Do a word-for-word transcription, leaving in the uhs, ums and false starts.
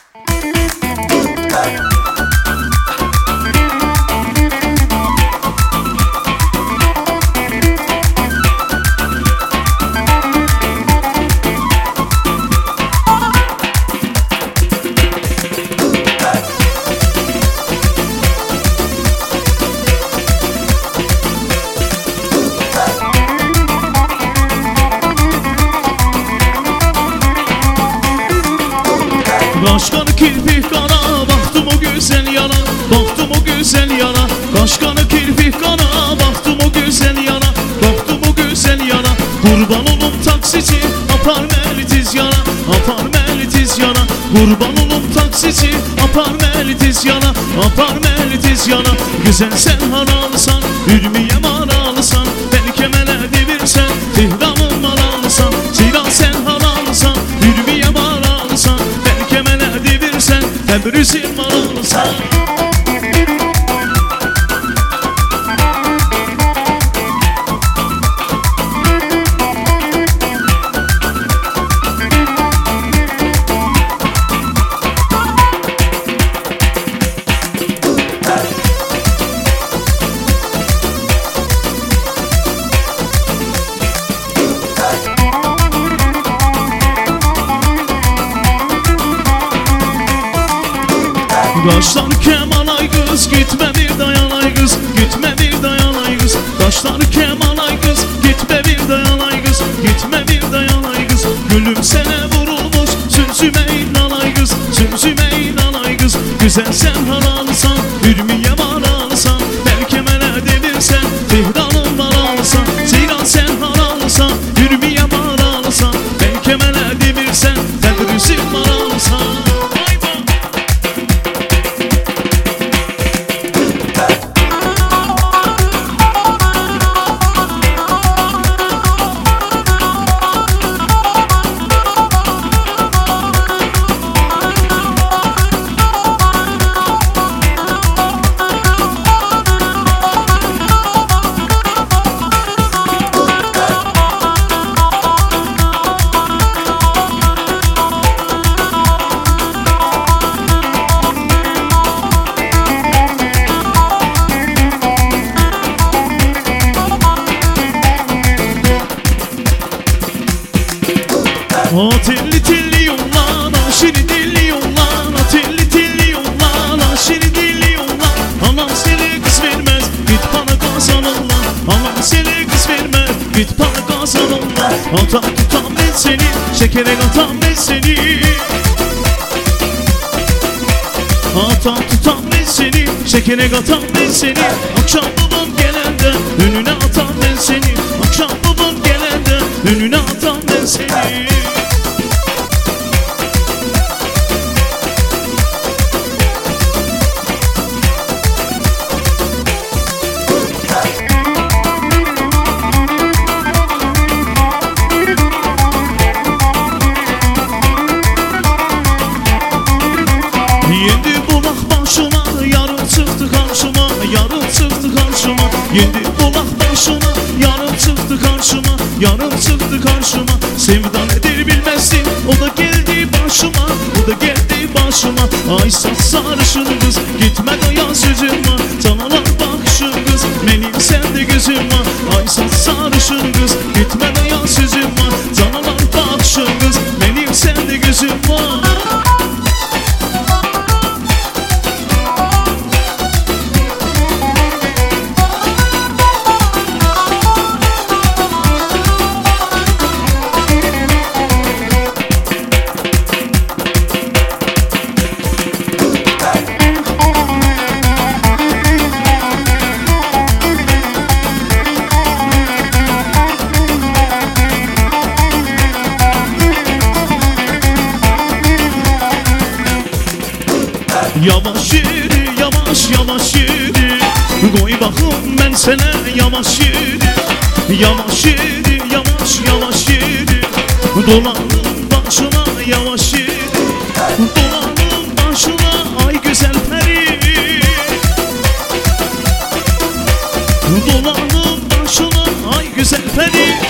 Kaşkanı kirpik kana, baktım o güzel yana, baktım o güzel yana. Kaşkanı kirpik kana, baktım o güzel yana, baktım o güzel yana. Kurban olum taksici, apar meli tiz yana, apar meli tiz yana. Kurban olum taksici, apar meli tiz yana, apar meli tiz yana. Güzel sen halalsan, ülmiye manalısan, beni kemele devirsen, Tehran'ın manalısan. Zira sen halalsan, ülmiye manalısan, Tebriz'in manalısan. Kaşlar keman ay kız, gitme bir dayan ay kız, gitme bir dayan ay kız. Kaşlar keman ay kız, gitme bir dayan ay kız, gitme bir dayan ay kız. Gülüm sana vurulmuş, sümsüme inan ay kız, sümsüme inan ay kız. Güzel sen halalsan, ülmiye manalısan, belki mene devirsen, Tehran'ın manalısan. Zira sen halalsan, ülmiye manalısan, belki mene devirsen, Tebriz'in manalısan. O tilli tilli yollan, aşırı dilli yollan. O tilli tilli yollan, aşırı dilli yollan. Anam seni kız vermez, git bana kazan Allah. Anam seni kız vermez, git bana kazan Allah. Atam tutam ben seni, şekere atam ben seni. Atam tutam ben seni, şekere atam ben seni. Akşam babam gelende, önüne atam ben seni. Akşam babam gelende, önüne atam ben seni. Yendi bulak başıma, yarım çıktı karşıma, yarım çıktı karşıma. Yendi bulak başıma, yarım çıktı karşıma, yarım çıktı karşıma. Sevda nedir bilmezsin, o da geldi başıma, o da geldi başıma. Ay saç sarışın kız, gitme dayan sözüm var, canalar bakışın kız, benim sende gözüm var. Ay saç sarışın kız, gitme dayan sözüm var, canalar bakışın kız, benim sende gözüm var. Yavaş yürü, yavaş yavaş yürü, koy bakım ben sana yavaş yürü. Yavaş yürü, yavaş yavaş yürü, dolanın başına yavaş yürü. Dolanın başına ay güzel peri. Dolanın başına ay güzel peri.